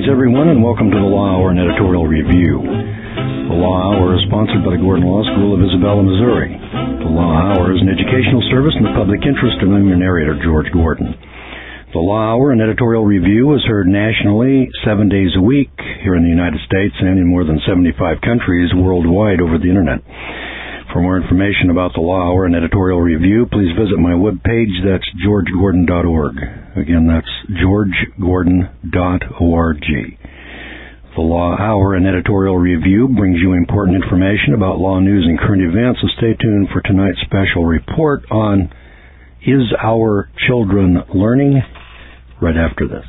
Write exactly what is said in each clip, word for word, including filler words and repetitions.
everyone, and welcome to the Law Hour and Editorial Review. The Law Hour is sponsored by the Gordon Law School of Isabella, Missouri. The Law Hour is an educational service in the public interest, and I'm your narrator, George Gordon. The Law Hour and Editorial Review is heard nationally seven days a week here in the United States and in more than seventy-five countries worldwide over the Internet. For more information about the Law Hour and Editorial Review, please visit my webpage. That's george gordon dot org. Again, that's george gordon dot org. The Law Hour and Editorial Review brings you important information about law news and current events, so stay tuned for tonight's special report on Is Our Children Learning? Right after this.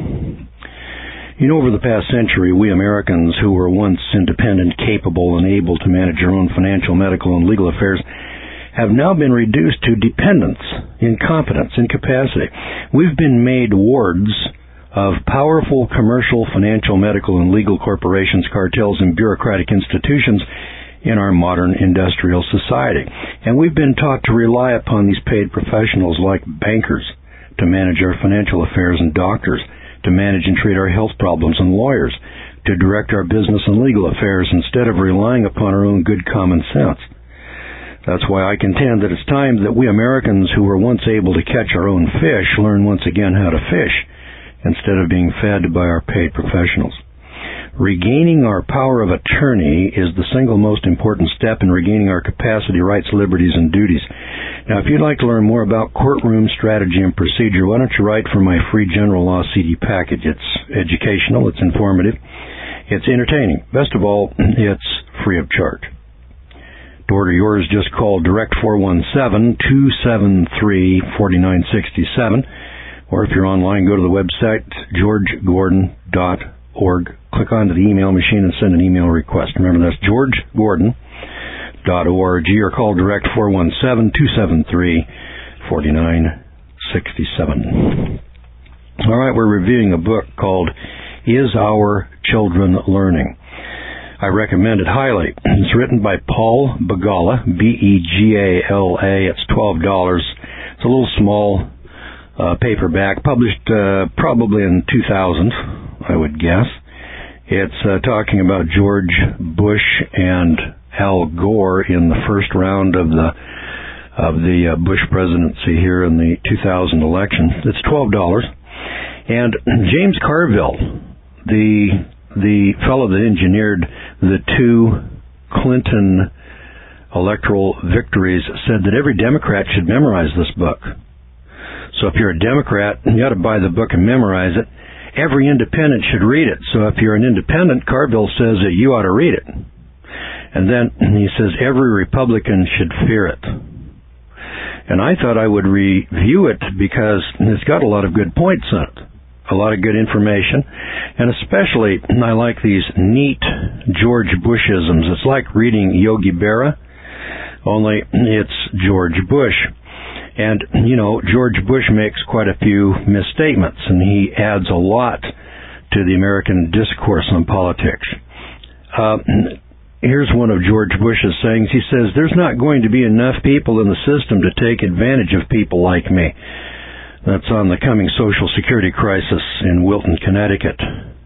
You know, over the past century, we Americans who were once independent, capable, and able to manage our own financial, medical, and legal affairs have now been reduced to dependence, incompetence, incapacity. We've been made wards of powerful commercial, financial, medical, and legal corporations, cartels, and bureaucratic institutions in our modern industrial society. And we've been taught to rely upon these paid professionals like bankers to manage our financial affairs, and doctors to manage and treat our health problems, and lawyers to direct our business and legal affairs instead of relying upon our own good common sense. That's why I contend that it's time that we Americans who were once able to catch our own fish learn once again how to fish instead of being fed by our paid professionals. Regaining our power of attorney is the single most important step in regaining our capacity, rights, liberties, and duties. Now, if you'd like to learn more about courtroom strategy and procedure, why don't you write for my free general law C D package? It's educational, it's informative, it's entertaining. Best of all, it's free of charge. To order yours, just call Direct four one seven, two seven three, four nine six seven, or if you're online, go to the website, george gordon dot org. Click onto the email machine and send an email request. Remember, that's george gordon dot org, or call Direct four one seven, two seven three, four nine six seven. All right, we're reviewing a book called Is Our Children Learning? I recommend it highly. It's written by Paul Begala, B E G A L A. It's twelve dollars. It's a little small uh, paperback, published uh, probably in two thousand, I would guess. It's uh, talking about George Bush and Al Gore in the first round of the of the uh, Bush presidency here in the two thousand election. It's twelve dollars. And James Carville, the the fellow that engineered the two Clinton electoral victories, said that every Democrat should memorize this book. So if you're a Democrat, you ought to buy the book and memorize it. Every independent should read it. So if you're an independent, Carville says that you ought to read it. And then he says every Republican should fear it. And I thought I would review it because it's got a lot of good points in it, a lot of good information, and especially I like these neat George Bushisms. It's like reading Yogi Berra, only it's George Bush. And, you know, George Bush makes quite a few misstatements, and he adds a lot to the American discourse on politics. Uh, here's one of George Bush's sayings. He says, "There's not going to be enough people in the system to take advantage of people like me." That's on the coming Social Security crisis in Wilton, Connecticut.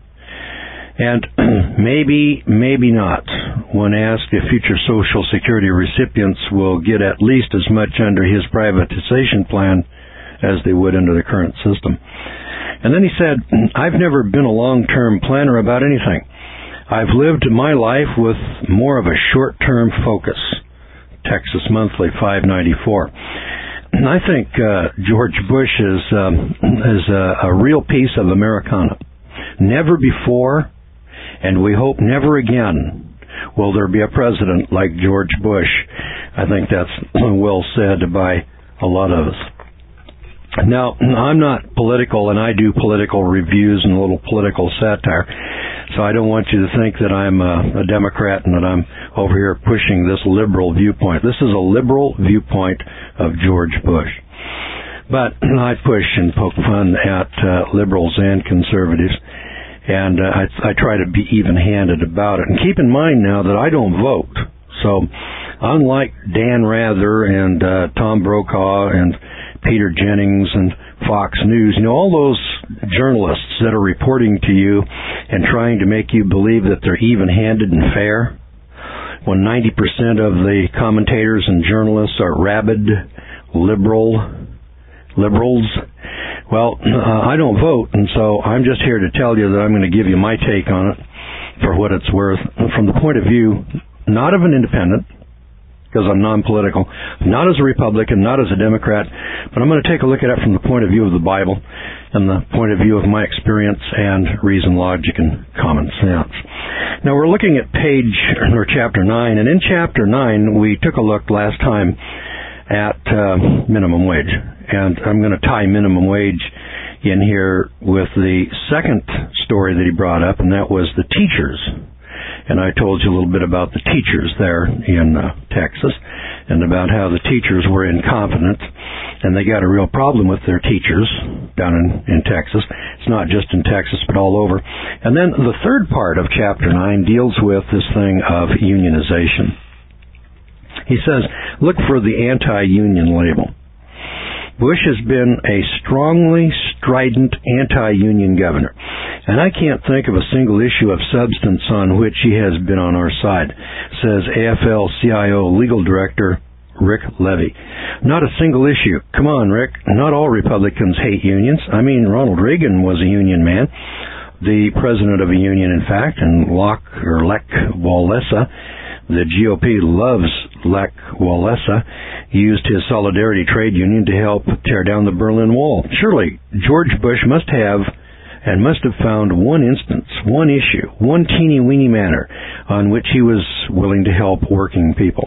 And maybe, maybe not. When asked if future Social Security recipients will get at least as much under his privatization plan as they would under the current system. And then he said, "I've never been a long-term planner about anything. I've lived my life with more of a short-term focus." Texas Monthly, five ninety-four. And I think uh, George Bush is, um, is a, a real piece of Americana. Never before, and we hope never again, will there be a president like George Bush. I think that's well said by a lot of us. Now, I'm not political, and I do political reviews and a little political satire, so I don't want you to think that I'm a, a Democrat and that I'm over here pushing this liberal viewpoint. This is a liberal viewpoint of George Bush. But I push and poke fun at uh, liberals and conservatives, and uh, I, I try to be even-handed about it. And keep in mind now that I don't vote. So unlike Dan Rather and uh, Tom Brokaw and Peter Jennings and Fox News, you know, all those journalists that are reporting to you and trying to make you believe that they're even-handed and fair, when ninety percent of the commentators and journalists are rabid, liberal, liberals. Well, uh, I don't vote, and so I'm just here to tell you that I'm going to give you my take on it for what it's worth, from the point of view not of an independent, because I'm non-political, not as a Republican, not as a Democrat, but I'm going to take a look at it from the point of view of the Bible and the point of view of my experience and reason, logic, and common sense. Now, we're looking at page, or chapter nine, and in chapter nine, we took a look last time at uh, minimum wage, and I'm going to tie minimum wage in here with the second story that he brought up, and that was the teachers. And I told you a little bit about the teachers there in uh, Texas, and about how the teachers were incompetent, and they got a real problem with their teachers down in, in Texas. It's not just in Texas, but all over. And then the third part of chapter nine deals with this thing of unionization. He says, look for the anti-union label. Bush has been a strongly strident anti-union governor, and I can't think of a single issue of substance on which he has been on our side, says A F L C I O Legal Director Rick Levy. Not a single issue. Come on, Rick. Not all Republicans hate unions. I mean, Ronald Reagan was a union man, the president of a union, in fact, and Lech, or Lech Walesa, the G O P loves Lech Walesa, used his Solidarity trade union to help tear down the Berlin Wall. Surely, George Bush must have and must have found one instance, one issue, one teeny-weeny matter on which he was willing to help working people.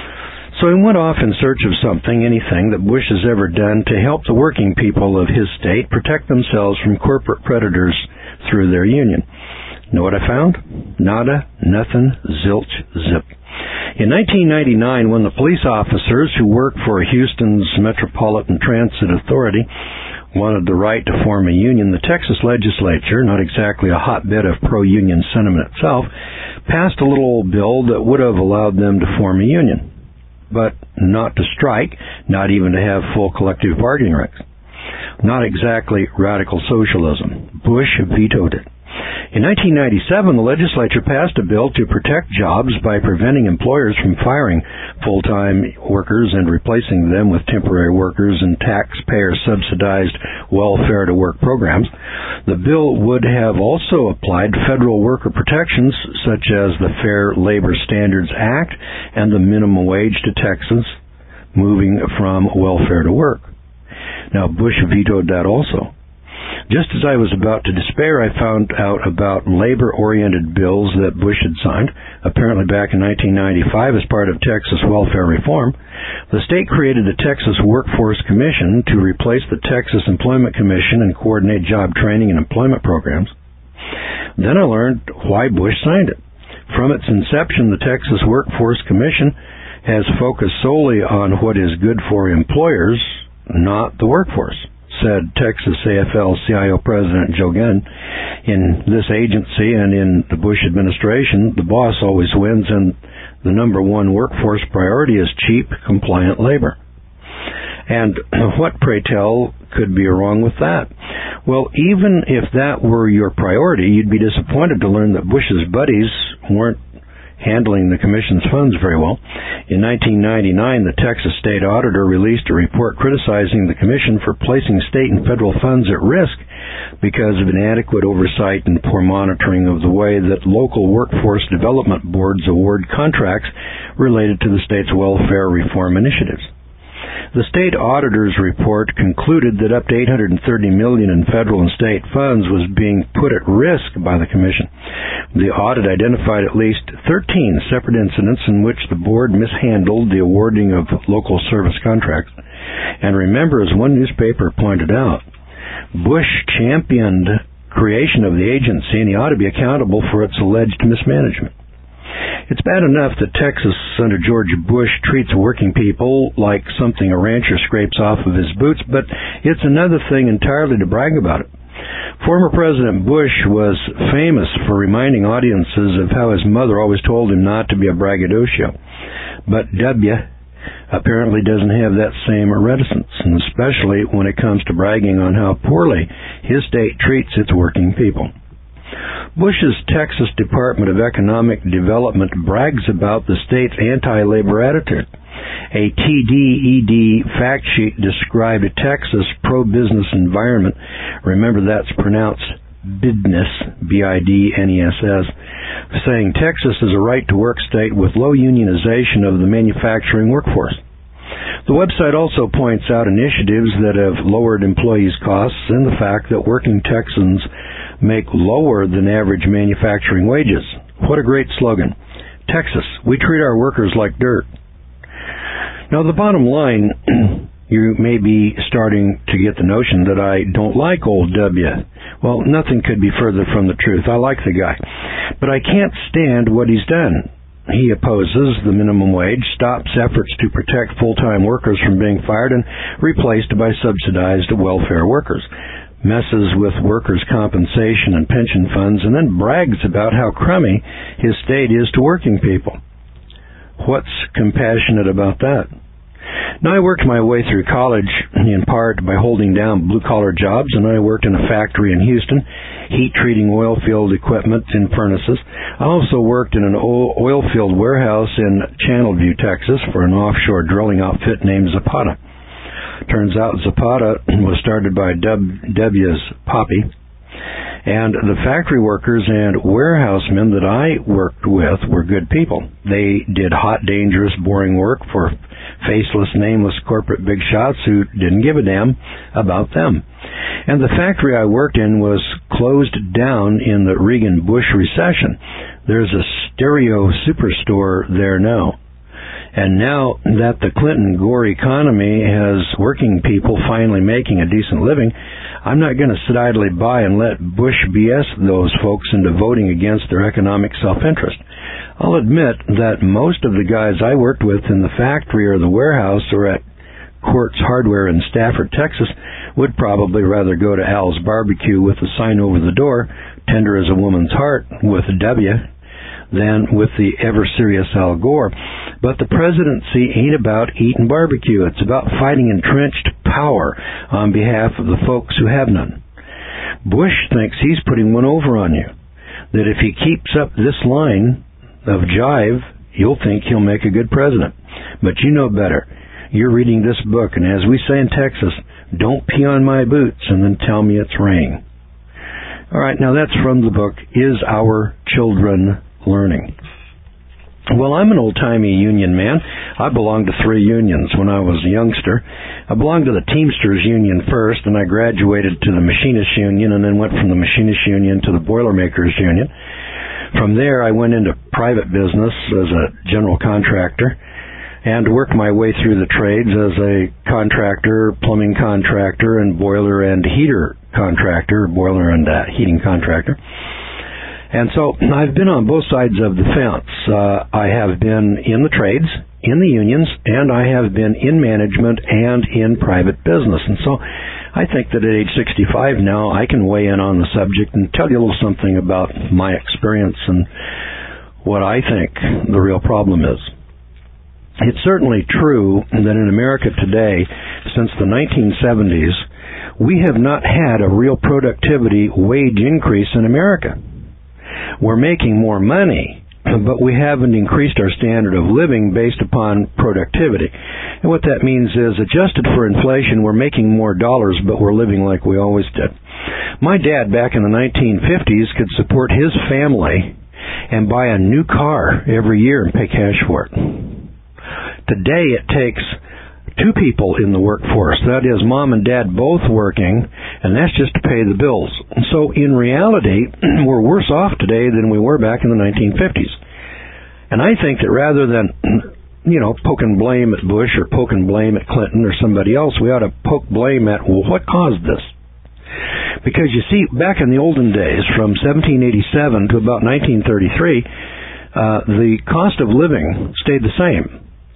So he went off in search of something, anything, that Bush has ever done to help the working people of his state protect themselves from corporate predators through their union. Know what I found? Nada, nothing, zilch, zip. In nineteen ninety-nine, when the police officers who work for Houston's Metropolitan Transit Authority wanted the right to form a union, the Texas legislature, not exactly a hotbed of pro-union sentiment itself, passed a little bill that would have allowed them to form a union, but not to strike, not even to have full collective bargaining rights. Not exactly radical socialism. Bush vetoed it. In nineteen ninety-seven, the legislature passed a bill to protect jobs by preventing employers from firing full-time workers and replacing them with temporary workers and taxpayer-subsidized welfare-to-work programs. The bill would have also applied federal worker protections such as the Fair Labor Standards Act and the minimum wage to Texans, moving from welfare to work. Now, Bush vetoed that also. Just as I was about to despair, I found out about labor-oriented bills that Bush had signed, apparently back in nineteen ninety-five as part of Texas welfare reform. The state created the Texas Workforce Commission to replace the Texas Employment Commission and coordinate job training and employment programs. Then I learned why Bush signed it. From its inception, the Texas Workforce Commission has focused solely on what is good for employers, not the workforce, said Texas A F L C I O President Joe Gunn. In this agency and in the Bush administration, the boss always wins, and the number one workforce priority is cheap, compliant labor. And what, pray tell, could be wrong with that? Well, even if that were your priority, you'd be disappointed to learn that Bush's buddies weren't handling the Commission's funds very well. In nineteen ninety-nine, the Texas State Auditor released a report criticizing the Commission for placing state and federal funds at risk because of inadequate oversight and poor monitoring of the way that local workforce development boards award contracts related to the state's welfare reform initiatives. The state auditor's report concluded that up to eight hundred thirty million dollars in federal and state funds was being put at risk by the Commission. The audit identified at least thirteen separate incidents in which the board mishandled the awarding of local service contracts. And remember, as one newspaper pointed out, Bush championed creation of the agency, and he ought to be accountable for its alleged mismanagement. It's bad enough that Texas, under George Bush, treats working people like something a rancher scrapes off of his boots, but it's another thing entirely to brag about it. Former President Bush was famous for reminding audiences of how his mother always told him not to be a braggadocio. But W, apparently doesn't have that same reticence, and especially when it comes to bragging on how poorly his state treats its working people. Bush's Texas Department of Economic Development brags about the state's anti-labor attitude. A T D E D fact sheet described a Texas pro-business environment. Remember, that's pronounced business, B I D N E S S, saying Texas is a right-to-work state with low unionization of the manufacturing workforce. The website also points out initiatives that have lowered employees' costs and the fact that working Texans make lower than average manufacturing wages. What a great slogan. Texas, we treat our workers like dirt. Now, the bottom line, you may be starting to get the notion that I don't like old W. Well, nothing could be further from the truth. I like the guy. But I can't stand what he's done. He opposes the minimum wage, stops efforts to protect full-time workers from being fired and replaced by subsidized welfare workers, messes with workers' compensation and pension funds, and then brags about how crummy his state is to working people. What's compassionate about that? Now, I worked my way through college in part by holding down blue-collar jobs, and I worked in a factory in Houston, heat-treating oil field equipment in furnaces. I also worked in an oil field warehouse in Channelview, Texas, for an offshore drilling outfit named Zapata. Turns out Zapata was started by W's Poppy, and the factory workers and warehousemen that I worked with were good people. They did hot, dangerous, boring work for faceless, nameless corporate big shots who didn't give a damn about them. And the factory I worked in was closed down in the Reagan-Bush recession. There's a stereo superstore there now. And now that the Clinton-Gore economy has working people finally making a decent living, I'm not going to sit idly by and let Bush B S those folks into voting against their economic self-interest. I'll admit that most of the guys I worked with in the factory or the warehouse or at Quartz Hardware in Stafford, Texas, would probably rather go to Al's Barbecue with a sign over the door, tender as a woman's heart, with a W, than with the ever-serious Al Gore. But the presidency ain't about eating barbecue. It's about fighting entrenched power on behalf of the folks who have none. Bush thinks he's putting one over on you, that if he keeps up this line of jive, you'll think he'll make a good president. But you know better. You're reading this book, and as we say in Texas, don't pee on my boots and then tell me it's rain. All right, now that's from the book, Is Our Children Learning? Well, I'm an old-timey union man. I belonged to three unions when I was a youngster. I belonged to the Teamsters Union first, and I graduated to the Machinists Union, and then went from the Machinists Union to the Boilermakers Union. From there, I went into private business as a general contractor and worked my way through the trades as a contractor, plumbing contractor, and boiler and heater contractor, boiler and uh, heating contractor. And so I've been on both sides of the fence. Uh, I have been in the trades, in the unions, and I have been in management and in private business. And so I think that at age sixty-five now, I can weigh in on the subject and tell you a little something about my experience and what I think the real problem is. It's certainly true that in America today, since the nineteen seventies, we have not had a real productivity wage increase in America. We're making more money, but we haven't increased our standard of living based upon productivity. And what that means is, adjusted for inflation, we're making more dollars, but we're living like we always did. My dad, back in the nineteen fifties, could support his family and buy a new car every year and pay cash for it. Today, it takes two people in the workforce. That is, mom and dad both working, and that's just to pay the bills. So in reality, we're worse off today than we were back in the nineteen fifties. And I think that rather than, you know, poking blame at Bush or poking blame at Clinton or somebody else, we ought to poke blame at, well, what caused this? Because you see, back in the olden days, from seventeen eighty-seven to about nineteen thirty-three, uh, the cost of living stayed the same,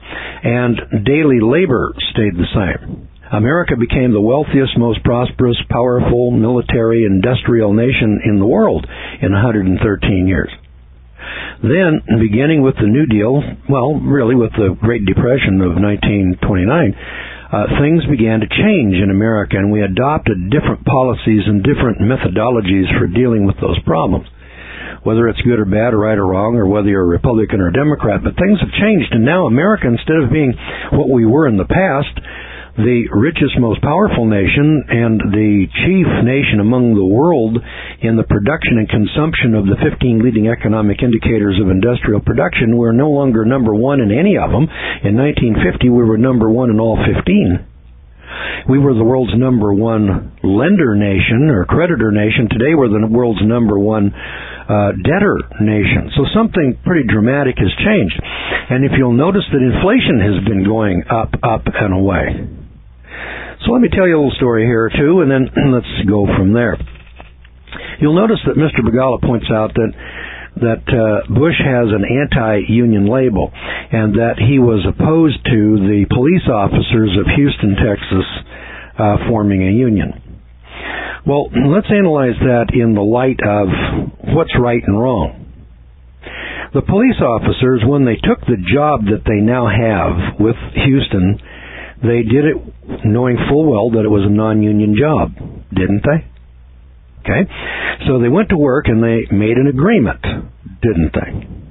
and daily labor stayed the same. America became the wealthiest, most prosperous, powerful, military, industrial nation in the world in one hundred thirteen years. Then, beginning with the New Deal, well, really with the Great Depression of nineteen twenty-nine, uh, things began to change in America, and we adopted different policies and different methodologies for dealing with those problems. Whether it's good or bad or right or wrong, or whether you're a Republican or a Democrat, but things have changed, and now America, instead of being what we were in the past, the richest, most powerful nation and the chief nation among the world in the production and consumption of the fifteen leading economic indicators of industrial production, we're no longer number one in any of them. In nineteen fifty, we were number one in all fifteen. We were the world's number one lender nation or creditor nation. Today we're the world's number one uh, debtor nation. So something pretty dramatic has changed. And if you'll notice that inflation has been going up, up, and away. So let me tell you a little story here, too, and then let's go from there. You'll notice that Mister Begala points out that that uh, Bush has an anti-union label, and that he was opposed to the police officers of Houston, Texas, uh, forming a union. Well, let's analyze that in the light of what's right and wrong. The police officers, when they took the job that they now have with Houston, they did it knowing full well that it was a non-union job, didn't they? Okay? So they went to work and they made an agreement, didn't they?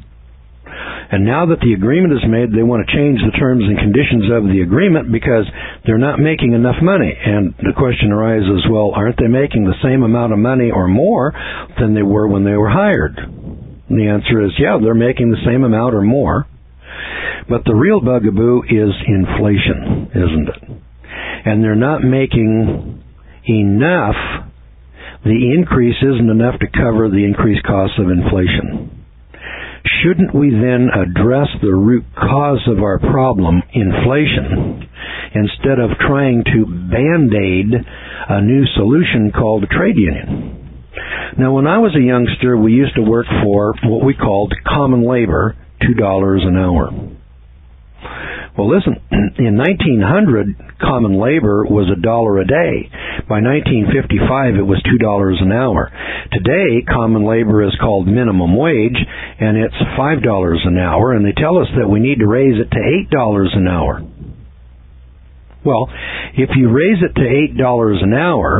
And now that the agreement is made, they want to change the terms and conditions of the agreement because they're not making enough money. And the question arises, well, aren't they making the same amount of money or more than they were when they were hired? And the answer is, yeah, they're making the same amount or more. But the real bugaboo is inflation, isn't it? And they're not making enough. The increase isn't enough to cover the increased costs of inflation. Shouldn't we then address the root cause of our problem, inflation, instead of trying to band-aid a new solution called a trade union? Now, when I was a youngster, we used to work for what we called common labor, two dollars an hour. Well, listen, in nineteen hundred, common labor was a dollar a day. By nineteen fifty-five, it was two dollars an hour. Today, common labor is called minimum wage, and it's five dollars an hour, and they tell us that we need to raise it to eight dollars an hour. Well, if you raise it to eight dollars an hour,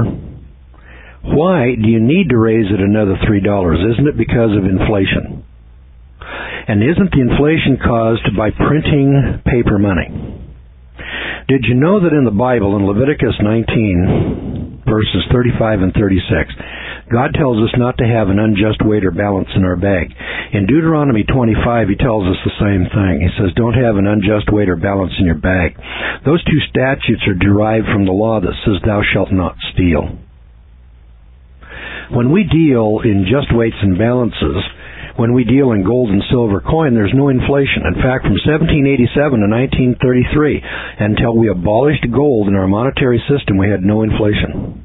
why do you need to raise it another three dollars? Isn't it because of inflation? And isn't the inflation caused by printing paper money? Did you know that in the Bible, in Leviticus nineteen, verses thirty-five and thirty-six, God tells us not to have an unjust weight or balance in our bag. In Deuteronomy twenty-five, He tells us the same thing. He says, don't have an unjust weight or balance in your bag. Those two statutes are derived from the law that says, thou shalt not steal. When we deal in just weights and balances, when we deal in gold and silver coin, there's no inflation. In fact, from seventeen eighty-seven to nineteen thirty-three, until we abolished gold in our monetary system, we had no inflation.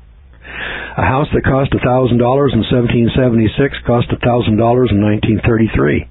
A house that cost one thousand dollars in seventeen seventy-six cost one thousand dollars in nineteen thirty-three.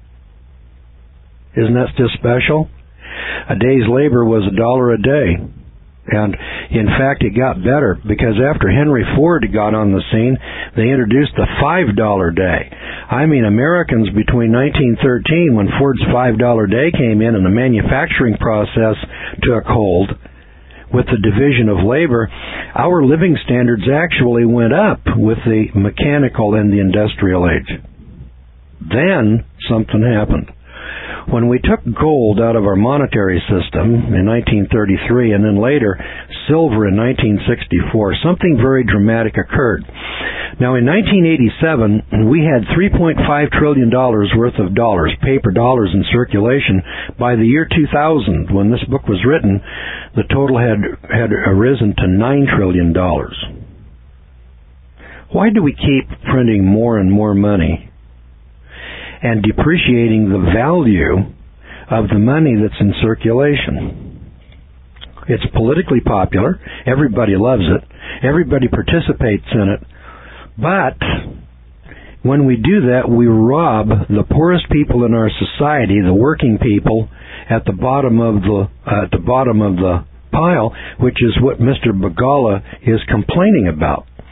Isn't that just special? A day's labor was a dollar a day. And, in fact, it got better because after Henry Ford got on the scene, they introduced the five dollar day. I mean, Americans between nineteen thirteen, when Ford's five dollar day came in and the manufacturing process took hold with the division of labor, our living standards actually went up with the mechanical and the industrial age. Then something happened. When we took gold out of our monetary system in nineteen thirty-three and then later silver in nineteen sixty-four, something very dramatic occurred. Now in nineteen eighty-seven, we had three point five trillion dollars worth of dollars, paper dollars in circulation. By the year two thousand, when this book was written, the total had, had arisen to nine trillion dollars. Why do we keep printing more and more money and depreciating the value of the money that's in circulation? It's politically popular. Everybody loves it. Everybody participates in it. But when we do that, we rob the poorest people in our society, the working people, at the bottom of the uh, at the bottom of the pile, which is what Mister Begala is complaining about.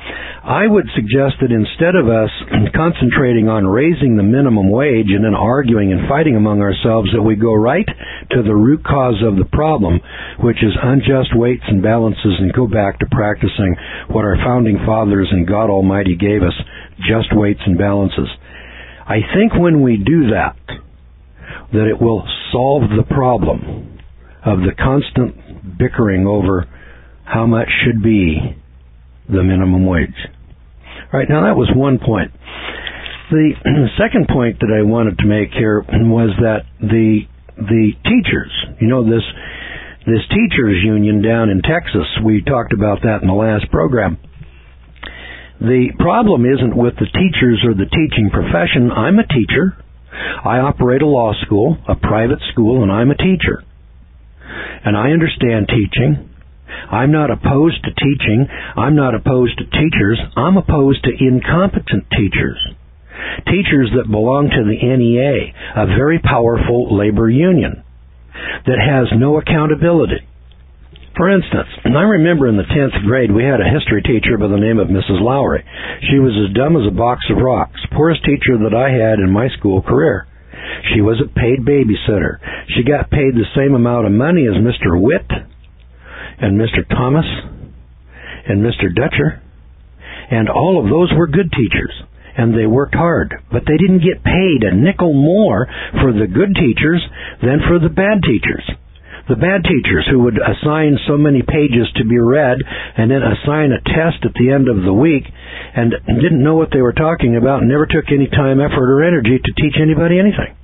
I would suggest that instead of us concentrating on raising the minimum wage and then arguing and fighting among ourselves, that we go right to the root cause of the problem, which is unjust weights and balances, and go back to practicing what our founding fathers and God Almighty gave us, just weights and balances. I think when we do that, that it will solve the problem of the constant bickering over how much should be the minimum wage. All right, now that was one point. The second point that I wanted to make here was that the the teachers, you know, this this teachers union down in Texas, we talked about that in the last program. The problem isn't with the teachers or the teaching profession. I'm a teacher. I operate a law school, a private school, and I'm a teacher. And I understand teaching. I'm not opposed to teaching. I'm not opposed to teachers. I'm opposed to incompetent teachers. Teachers that belong to the N E A, a very powerful labor union that has no accountability. For instance, I remember in the tenth grade we had a history teacher by the name of Missus Lowry. She was as dumb as a box of rocks, poorest teacher that I had in my school career. She was a paid babysitter. She got paid the same amount of money as Mister Witt and Mister Thomas and Mister Dutcher, and all of those were good teachers, and they worked hard, but they didn't get paid a nickel more for the good teachers than for the bad teachers. The bad teachers who would assign so many pages to be read and then assign a test at the end of the week and didn't know what they were talking about and never took any time, effort, or energy to teach anybody anything.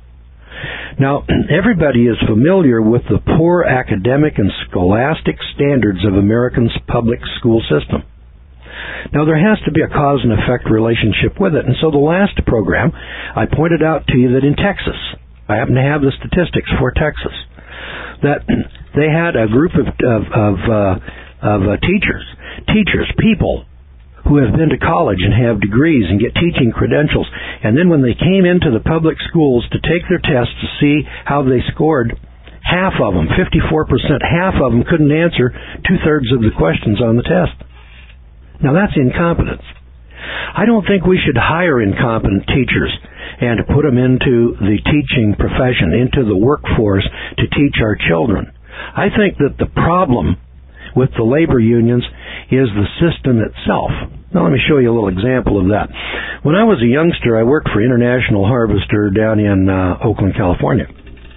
Now, everybody is familiar with the poor academic and scholastic standards of America's public school system. Now, there has to be a cause and effect relationship with it. And so the last program, I pointed out to you that in Texas, I happen to have the statistics for Texas, that they had a group of of of, uh, of uh, teachers, teachers, people who have been to college and have degrees and get teaching credentials, and then when they came into the public schools to take their tests to see how they scored, half of them, fifty-four percent, half of them couldn't answer two-thirds of the questions on the test. Now that's incompetence. I don't think we should hire incompetent teachers and put them into the teaching profession, into the workforce to teach our children. I think that the problem with the labor unions is the system itself. Now let me show you a little example of that. When I was a youngster, I worked for International Harvester down in uh, Oakland, California.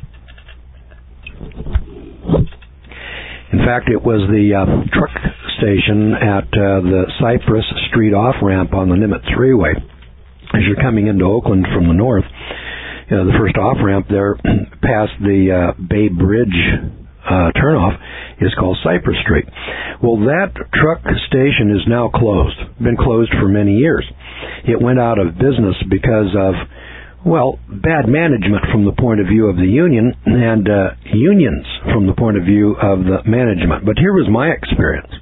In fact, it was the uh, truck station at uh, the Cypress Street off-ramp on the Nimitz Freeway. As you're coming into Oakland from the north, you know, the first off-ramp there past the uh, Bay Bridge uh, turnoff is called Cypress Street. Well, that truck station is now closed. Been closed for many years. It went out of business because of, well, bad management from the point of view of the union and uh, unions from the point of view of the management. But here was my experience.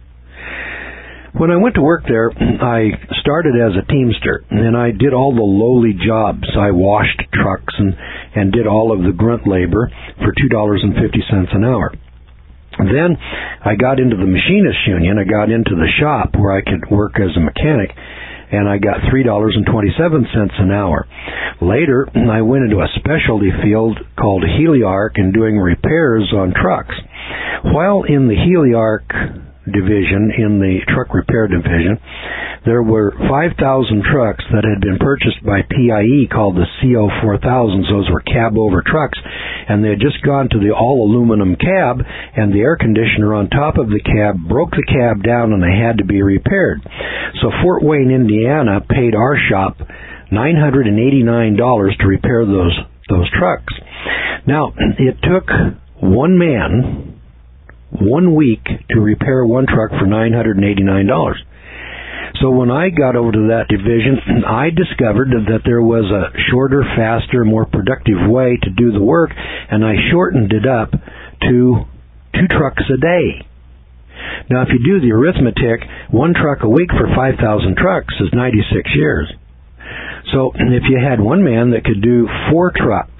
When I went to work there, I started as a teamster, and I did all the lowly jobs. I washed trucks and, and did all of the grunt labor for two dollars and fifty cents an hour. Then I got into the machinist union. I got into the shop where I could work as a mechanic, and I got three dollars and twenty-seven cents an hour. Later, I went into a specialty field called Heliarc and doing repairs on trucks. While in the Heliarc division, in the truck repair division, there were five thousand trucks that had been purchased by P I E called the C O four thousands. Those were cab-over trucks, and they had just gone to the all-aluminum cab, and the air conditioner on top of the cab broke the cab down, and they had to be repaired. So Fort Wayne, Indiana, paid our shop nine hundred eighty-nine dollars to repair those those trucks. Now, it took one man one week to repair one truck for nine hundred eighty-nine dollars. So when I got over to that division, I discovered that there was a shorter, faster, more productive way to do the work, and I shortened it up to two trucks a day. Now, if you do the arithmetic, one truck a week for five thousand trucks is ninety-six years. So if you had one man that could do four trucks,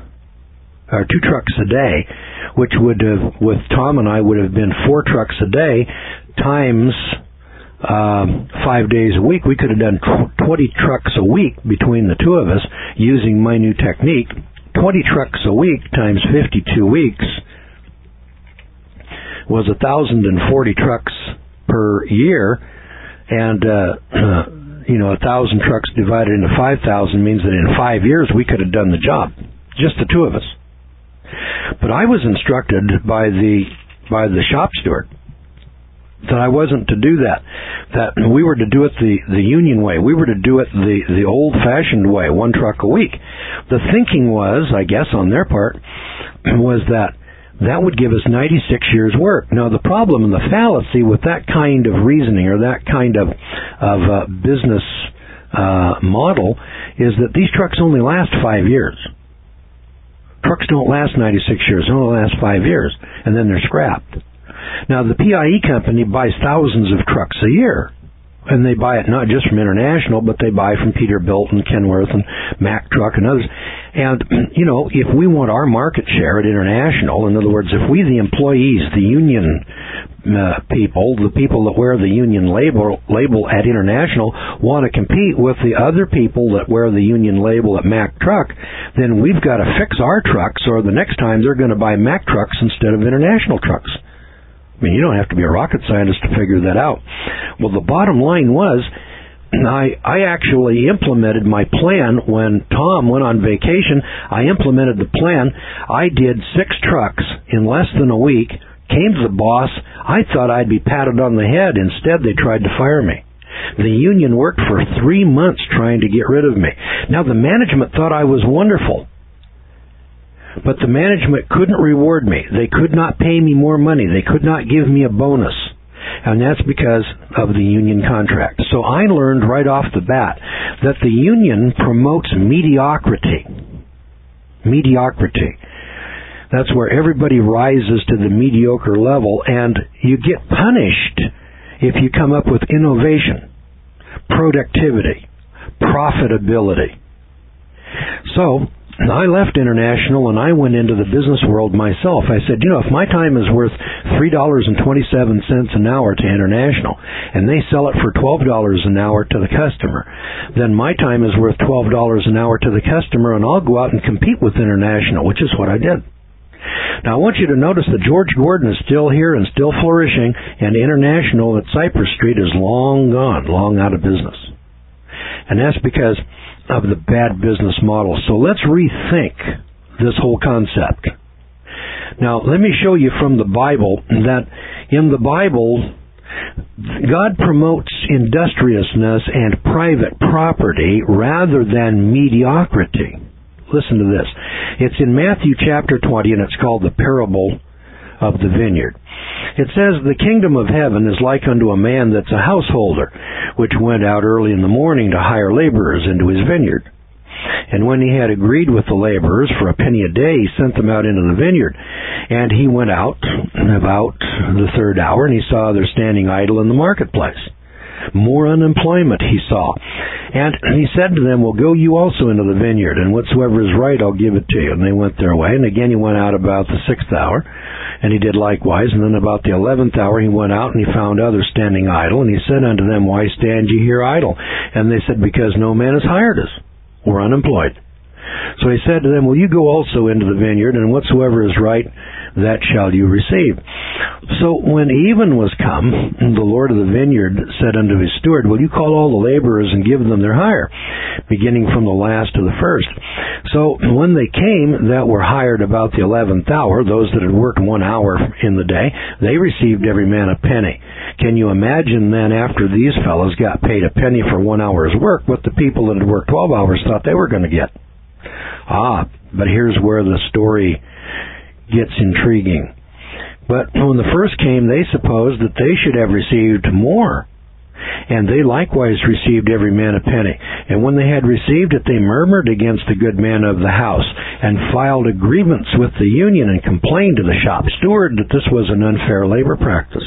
or two trucks a day, which would have, with Tom and I, would have been four trucks a day times um, five days a week, we could have done twenty trucks a week between the two of us using my new technique. twenty trucks a week times fifty-two weeks was one thousand forty trucks per year, and uh, uh, you know, one thousand trucks divided into five thousand means that in five years we could have done the job, just the two of us. But I was instructed by the by the shop steward that I wasn't to do that, that we were to do it the, the union way. We were to do it the, the old-fashioned way, one truck a week. The thinking was, I guess on their part, was that that would give us ninety-six years' work. Now, the problem and the fallacy with that kind of reasoning or that kind of, of uh, business uh, model is that these trucks only last five years. Trucks don't last ninety-six years. They only last five years, and then they're scrapped. Now, the P I E company buys thousands of trucks a year, and they buy it not just from International, but they buy from Peterbilt and Kenworth and Mack Truck and others. And, you know, if we want our market share at International, in other words, if we, the employees, the union uh, people, the people that wear the union label, label at International, want to compete with the other people that wear the union label at Mack Truck, then we've got to fix our trucks, or the next time they're going to buy Mack Trucks instead of International trucks. I mean, you don't have to be a rocket scientist to figure that out. Well, the bottom line was, I, I actually implemented my plan when Tom went on vacation. I implemented the plan. I did six trucks in less than a week, came to the boss. I thought I'd be patted on the head. Instead, they tried to fire me. The union worked for three months trying to get rid of me. Now, the management thought I was wonderful. But the management couldn't reward me. They could not pay me more money. They could not give me a bonus. And that's because of the union contract. So I learned right off the bat that the union promotes mediocrity. Mediocrity. That's where everybody rises to the mediocre level, and you get punished if you come up with innovation, productivity, profitability. So I left International and I went into the business world myself. I said, you know, if my time is worth three dollars and twenty-seven cents an hour to International and they sell it for twelve dollars an hour to the customer, then my time is worth twelve dollars an hour to the customer, and I'll go out and compete with International, which is what I did. Now, I want you to notice that George Gordon is still here and still flourishing, and International at Cypress Street is long gone, long out of business. And that's because of the bad business model. So let's rethink this whole concept. Now, let me show you from the Bible that in the Bible, God promotes industriousness and private property rather than mediocrity. Listen to this. It's in Matthew chapter twenty, and it's called the parable of the vineyard. It says, the kingdom of heaven is like unto a man that's a householder, which went out early in the morning to hire laborers into his vineyard. And when he had agreed with the laborers for a penny a day, he sent them out into the vineyard. And he went out about the third hour, and he saw others standing idle in the marketplace. More unemployment he saw. And he said to them, well, go you also into the vineyard, and whatsoever is right I'll give it to you. And they went their way. And again he went out about the sixth hour, and he did likewise. And then about the eleventh hour he went out, and he found others standing idle. And he said unto them, why stand ye here idle? And they said, because no man has hired us. We're unemployed. So he said to them, well, you go also into the vineyard, and whatsoever is right, that shall you receive. So when even was come, the Lord of the vineyard said unto his steward, will you call all the laborers and give them their hire, beginning from the last to the first? So when they came that were hired about the eleventh hour, those that had worked one hour in the day, they received every man a penny. Can you imagine then, after these fellows got paid a penny for one hour's work, what the people that had worked twelve hours thought they were going to get? Ah, but here's where the story gets intriguing. But when the first came, they supposed that they should have received more. And they likewise received every man a penny. And when they had received it, they murmured against the good man of the house, and filed a grievance with the union, and complained to the shop steward that this was an unfair labor practice.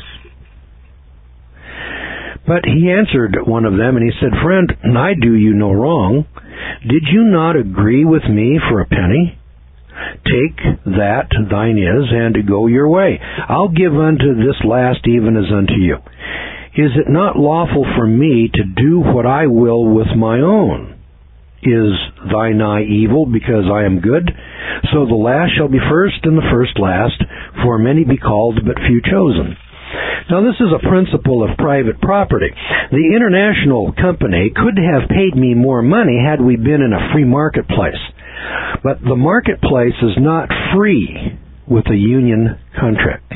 But he answered one of them, and he said, friend, I do you no wrong. Did you not agree with me for a penny? Take that thine is, and go your way. I'll give unto this last even as unto you. Is it not lawful for me to do what I will with my own? Is thine eye evil because I am good? So the last shall be first and the first last, for many be called but few chosen. Now this is a principle of private property. The international company could have paid me more money had we been in a free marketplace. But the marketplace is not free with a union contract.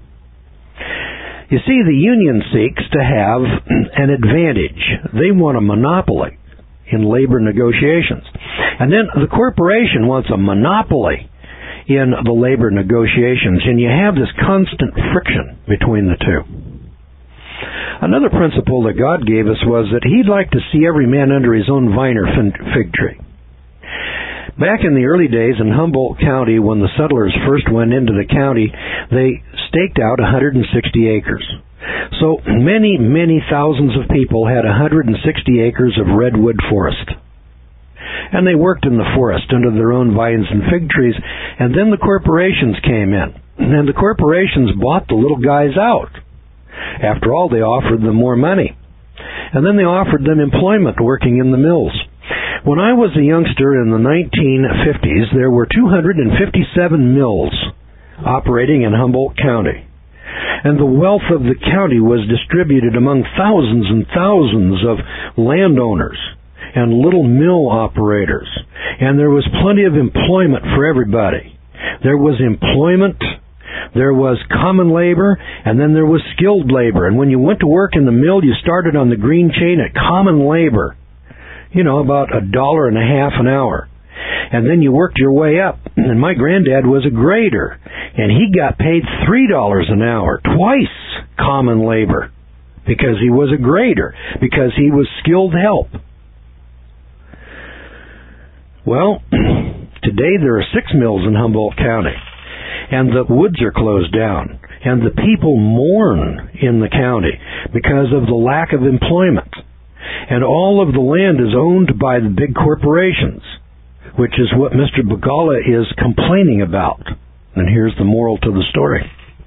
You see, the union seeks to have an advantage. They want a monopoly in labor negotiations. And then the corporation wants a monopoly in the labor negotiations, and you have this constant friction between the two. Another principle that God gave us was that He'd like to see every man under his own vine or fig tree. Back in the early days in Humboldt County, when the settlers first went into the county, they staked out one hundred sixty acres. So many, many thousands of people had one hundred sixty acres of redwood forest. And they worked in the forest under their own vines and fig trees, and then the corporations came in. And the corporations bought the little guys out. After all, they offered them more money. And then they offered them employment working in the mills. When I was a youngster in the nineteen fifties, there were two hundred fifty-seven mills operating in Humboldt County. And the wealth of the county was distributed among thousands and thousands of landowners and little mill operators. And there was plenty of employment for everybody. There was employment, there was common labor, and then there was skilled labor. And when you went to work in the mill, you started on the green chain at common labor. You know, about a dollar and a half an hour. And then you worked your way up. And my granddad was a grader, and he got paid three dollars an hour, twice common labor, because he was a grader, because he was skilled help. Well, today there are six mills in Humboldt County, and the woods are closed down, and the people mourn in the county because of the lack of employment. And all of the land is owned by the big corporations, which is what Mister Begala is complaining about. And here's the moral to the story.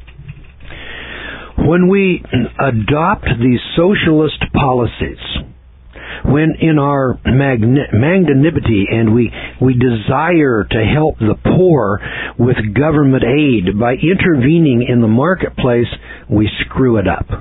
When we adopt these socialist policies, when in our magnanimity and we, we desire to help the poor with government aid by intervening in the marketplace, we screw it up.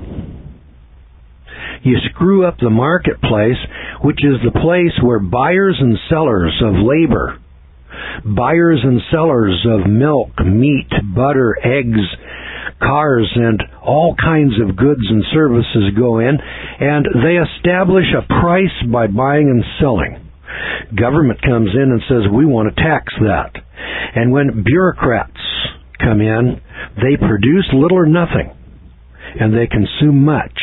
You screw up the marketplace, which is the place where buyers and sellers of labor, buyers and sellers of milk, meat, butter, eggs, cars, and all kinds of goods and services go in, and they establish a price by buying and selling. Government comes in and says, we want to tax that. And when bureaucrats come in, they produce little or nothing, and they consume much.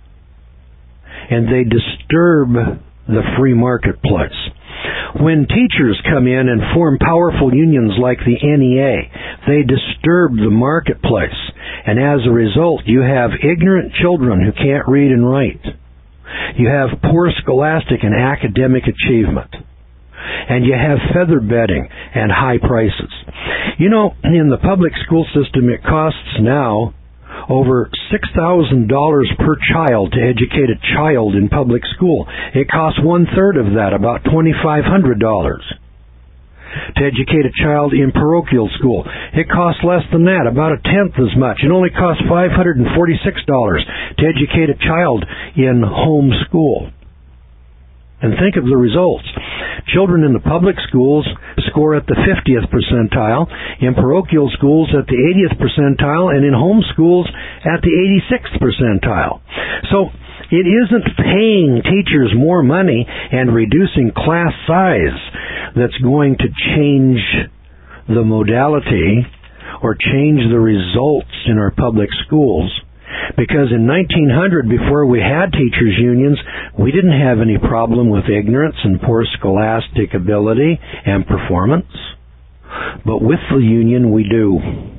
And they disturb the free marketplace. When teachers come in and form powerful unions like the N E A, they disturb the marketplace. And as a result, you have ignorant children who can't read and write. You have poor scholastic and academic achievement. And you have feather bedding and high prices. You know, in the public school system, it costs now over six thousand dollars per child to educate a child in public school. It costs one-third of that, about twenty-five hundred dollars. To educate a child in parochial school, it costs less than that, about a tenth as much. It only costs five hundred forty-six dollars to educate a child in home school. And think of the results. Children in the public schools score at the fiftieth percentile, in parochial schools at the eightieth percentile, and in home schools at the eighty-sixth percentile. So it isn't paying teachers more money and reducing class size that's going to change the modality or change the results in our public schools. Because in nineteen hundred, before we had teachers' unions, we didn't have any problem with ignorance and poor scholastic ability and performance. But with the union, we do.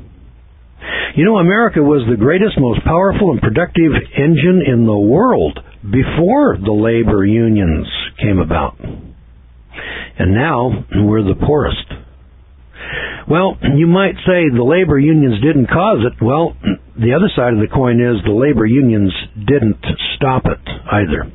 You know, America was the greatest, most powerful, and productive engine in the world before the labor unions came about. And now, we're the poorest. Well, you might say the labor unions didn't cause it. Well, the other side of the coin is the labor unions didn't stop it either.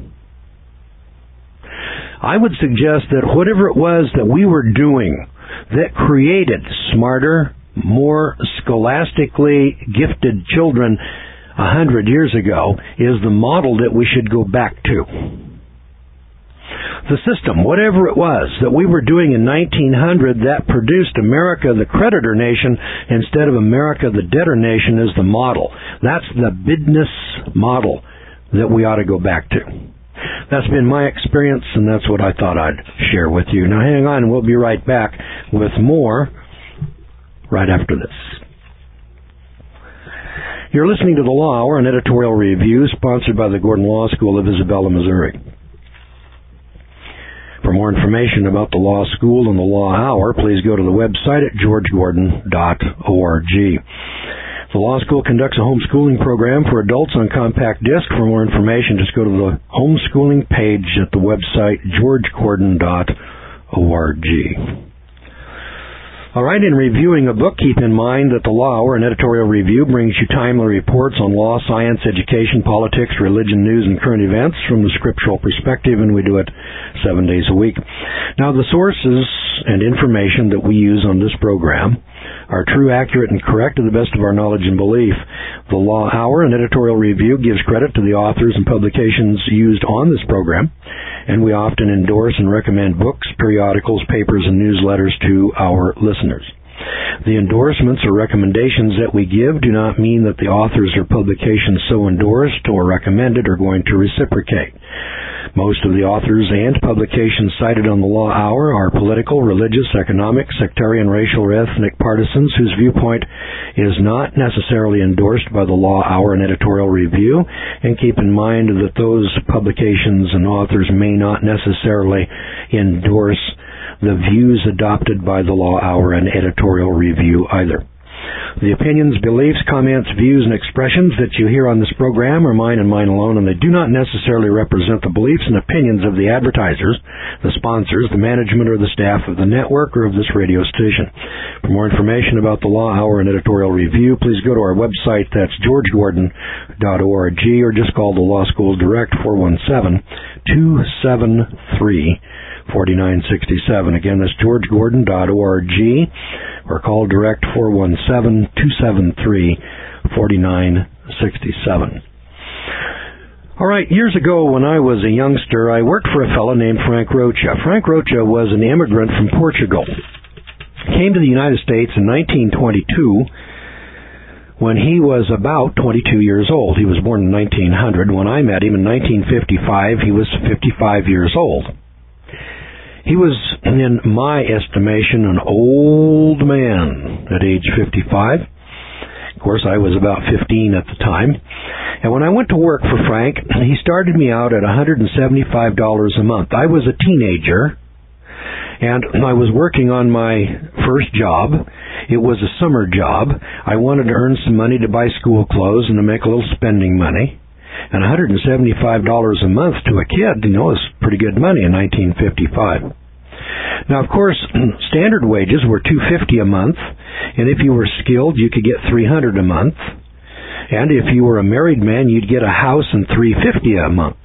I would suggest that whatever it was that we were doing that created smarter, more scholastically gifted children a hundred years ago is the model that we should go back to. The system, whatever it was that we were doing in nineteen hundred that produced America the creditor nation instead of America the debtor nation, is the model. That's the business model that we ought to go back to. That's been my experience, and that's what I thought I'd share with you. Now hang on, we'll be right back with more right after this. You're listening to The Law Hour, an editorial review sponsored by the Gordon Law School of Isabella, Missouri. For more information about the Law School and the Law Hour, please go to the website at george gordon dot org. The Law School conducts a homeschooling program for adults on compact disc. For more information, just go to the homeschooling page at the website george gordon dot org. All right, in reviewing a book, keep in mind that the Law Hour, an editorial review, brings you timely reports on law, science, education, politics, religion, news, and current events from the scriptural perspective, and we do it seven days a week. Now, the sources and information that we use on this program are true, accurate, and correct to the best of our knowledge and belief. The Law Hour, an editorial review, gives credit to the authors and publications used on this program, and we often endorse and recommend books, periodicals, papers, and newsletters to our listeners. The endorsements or recommendations that we give do not mean that the authors or publications so endorsed or recommended are going to reciprocate. Most of the authors and publications cited on the Law Hour are political, religious, economic, sectarian, racial, or ethnic partisans whose viewpoint is not necessarily endorsed by the Law Hour and editorial review, and keep in mind that those publications and authors may not necessarily endorse the views adopted by the Law Hour and editorial review either. The opinions, beliefs, comments, views, and expressions that you hear on this program are mine and mine alone, and they do not necessarily represent the beliefs and opinions of the advertisers, the sponsors, the management, or the staff of the network or of this radio station. For more information about the Law Hour and editorial review, please go to our website. That's george gordon dot org, or just call the Law School Direct four one seven, two seven three, four nine six seven. Again, that's george gordon dot org, or call direct four one seven, two seven three, four nine six seven. All right, years ago when I was a youngster, I worked for a fellow named Frank Rocha. Frank Rocha was an immigrant from Portugal. Came to the United States in nineteen twenty-two when he was about twenty-two years old. He was born in nineteen hundred. When I met him in nineteen fifty-five, he was fifty-five years old. He was, in my estimation, an old man at age fifty-five. Of course, I was about fifteen at the time. And when I went to work for Frank, he started me out at one hundred seventy-five dollars a month. I was a teenager, and I was working on my first job. It was a summer job. I wanted to earn some money to buy school clothes and to make a little spending money. And one hundred seventy-five dollars a month to a kid, you know, is pretty good money in nineteen fifty-five. Now, of course, standard wages were two hundred fifty dollars a month, and if you were skilled, you could get three hundred dollars a month. And if you were a married man, you'd get a house and three hundred fifty dollars a month.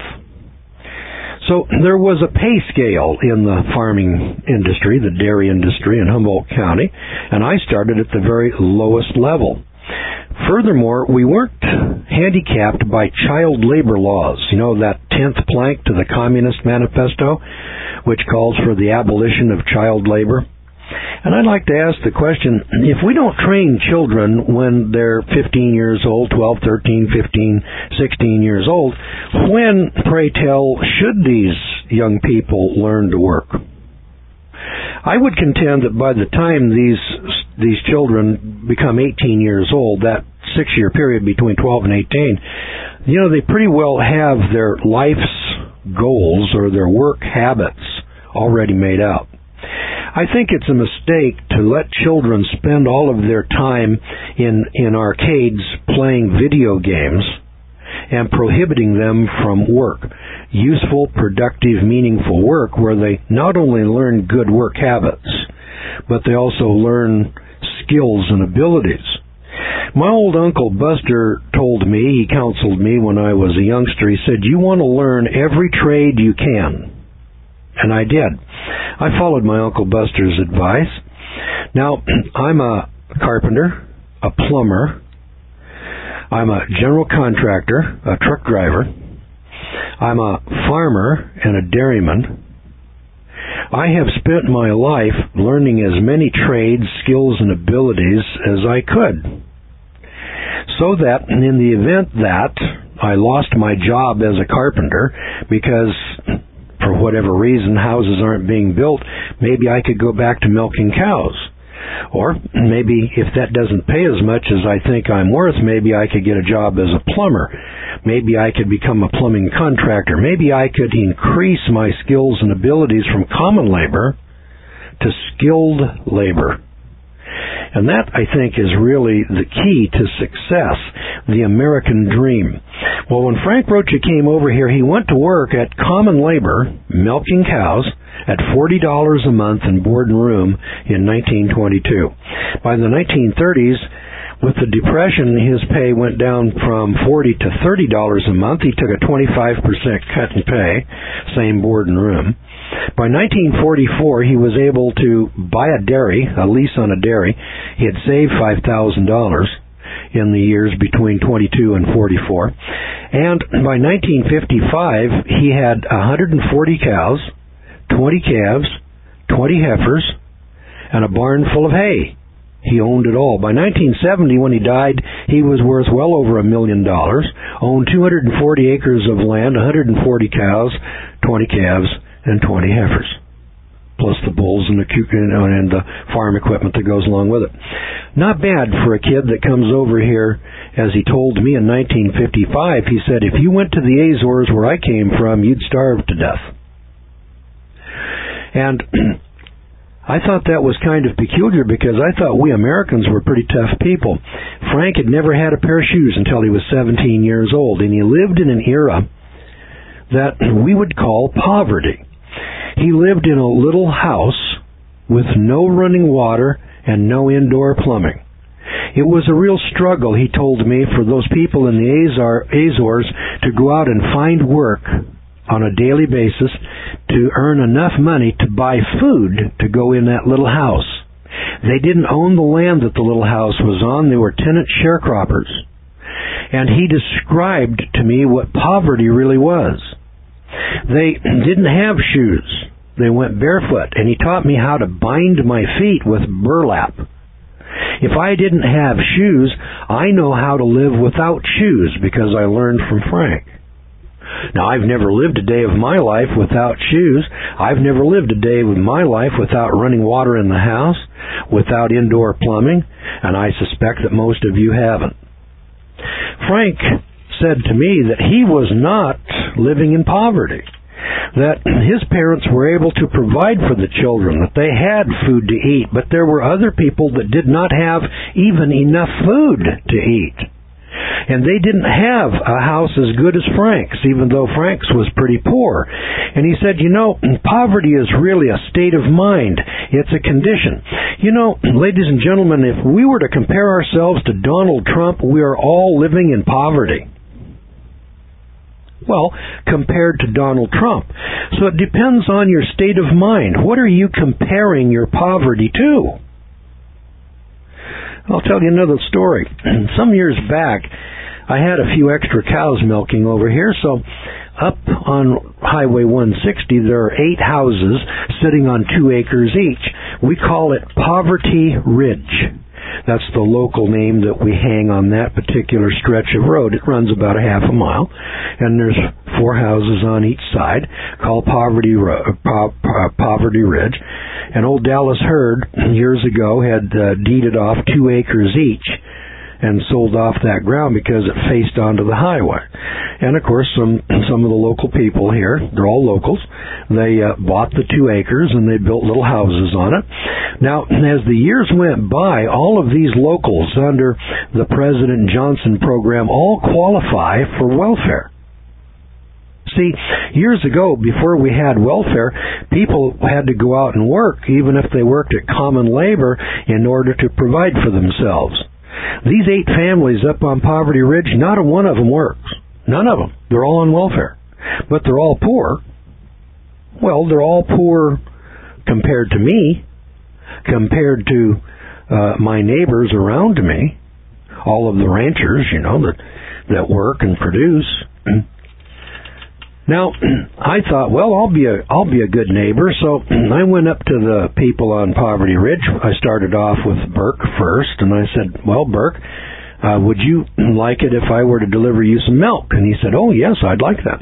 So there was a pay scale in the farming industry, the dairy industry in Humboldt County, and I started at the very lowest level. Furthermore, we weren't handicapped by child labor laws. You know, that tenth plank to the Communist Manifesto, which calls for the abolition of child labor. And I'd like to ask the question, if we don't train children when they're fifteen years old, twelve, thirteen, fifteen, sixteen years old, when, pray tell, should these young people learn to work? I would contend that by the time these these children become eighteen years old, that six-year period between twelve and eighteen, you know, they pretty well have their life's goals or their work habits already made out. I think it's a mistake to let children spend all of their time in, in arcades playing video games and prohibiting them from work. Useful, productive, meaningful work where they not only learn good work habits, but they also learn skills and abilities. My old Uncle Buster told me, he counseled me when I was a youngster, he said, you want to learn every trade you can. And I did. I followed my Uncle Buster's advice. Now, I'm a carpenter, a plumber, I'm a general contractor, a truck driver, I'm a farmer and a dairyman. I have spent my life learning as many trades, skills, and abilities as I could, so that in the event that I lost my job as a carpenter because, for whatever reason, houses aren't being built, maybe I could go back to milking cows. Or maybe if that doesn't pay as much as I think I'm worth, maybe I could get a job as a plumber. Maybe I could become a plumbing contractor. Maybe I could increase my skills and abilities from common labor to skilled labor. And that, I think, is really the key to success, the American dream. Well, when Frank Rocha came over here, he went to work at common labor, milking cows, at forty dollars a month and board and room in nineteen twenty-two. By the nineteen thirties, with the Depression, his pay went down from forty to thirty dollars a month. He took a twenty-five percent cut in pay, same board and room. By nineteen forty-four, he was able to buy a dairy, a lease on a dairy. He had saved five thousand dollars in the years between twenty-two and forty-four. And by nineteen fifty-five, he had one hundred forty cows, twenty calves, twenty heifers, and a barn full of hay. He owned it all. By nineteen seventy, when he died, he was worth well over a million dollars, owned two hundred forty acres of land, one hundred forty cows, twenty calves, and twenty heifers, plus the bulls and the and the farm equipment that goes along with it. Not bad for a kid that comes over here. As he told me in nineteen fifty-five, he said, if you went to the Azores where I came from, you'd starve to death. And I thought that was kind of peculiar because I thought we Americans were pretty tough people. Frank had never had a pair of shoes until he was seventeen years old, and he lived in an era that we would call poverty. He lived in a little house with no running water and no indoor plumbing. It was a real struggle, he told me, for those people in the Azores to go out and find work on a daily basis to earn enough money to buy food to go in that little house. They didn't own the land that the little house was on. They were tenant sharecroppers. And he described to me what poverty really was. They didn't have shoes. They went barefoot, and he taught me how to bind my feet with burlap. If I didn't have shoes, I know how to live without shoes because I learned from Frank. Now, I've never lived a day of my life without shoes. I've never lived a day of my life without running water in the house, without indoor plumbing, and I suspect that most of you haven't. Frank said to me that he was not living in poverty, that his parents were able to provide for the children, that they had food to eat, but there were other people that did not have even enough food to eat. And they didn't have a house as good as Frank's, even though Frank's was pretty poor. And he said, you know, poverty is really a state of mind. It's a condition. You know, ladies and gentlemen, if we were to compare ourselves to Donald Trump, we are all living in poverty. Well, compared to Donald Trump. So it depends on your state of mind. What are you comparing your poverty to? I'll tell you another story. Some years back, I had a few extra cows milking over here, so up on Highway one sixty, there are eight houses sitting on two acres each. We call it Poverty Ridge. That's the local name that we hang on that particular stretch of road. It runs about a half a mile, and there's four houses on each side called Poverty Ro- po- po- Poverty Ridge. And old Dallas Hurd, years ago, had uh, deeded off two acres each and sold off that ground because it faced onto the highway. And, of course, some some of the local people here, they're all locals, they uh, bought the two acres and they built little houses on it. Now, as the years went by, all of these locals under the President Johnson program all qualify for welfare. See, years ago, before we had welfare, people had to go out and work, even if they worked at common labor, in order to provide for themselves. These eight families up on Poverty Ridge, not a one of them works. None of them. They're all on welfare. But they're all poor. Well, they're all poor compared to me, compared to uh, my neighbors around me, all of the ranchers, you know, that, that work and produce. Now, I thought, well, I'll be a I'll be a good neighbor, so I went up to the people on Poverty Ridge. I started off with Burke first, and I said, well, Burke, uh, would you like it if I were to deliver you some milk? And he said, oh, yes, I'd like that.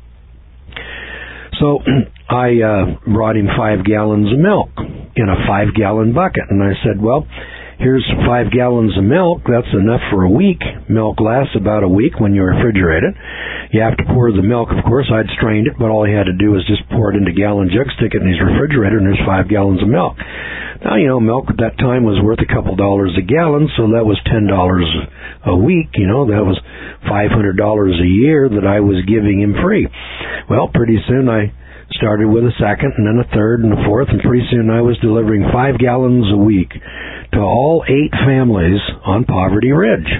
So I uh, brought him five gallons of milk in a five-gallon bucket, and I said, well, here's five gallons of milk. That's enough for a week. Milk lasts about a week when you refrigerate it. You have to pour the milk, of course. I'd strained it, but all he had to do was just pour it into gallon jugs, stick it in his refrigerator, and there's five gallons of milk. Now, you know, milk at that time was worth a couple dollars a gallon, so that was ten dollars a week. You know, that was five hundred dollars a year that I was giving him free. Well, pretty soon I started with a second, and then a third, and a fourth, and pretty soon I was delivering five gallons a week to all eight families on Poverty Ridge.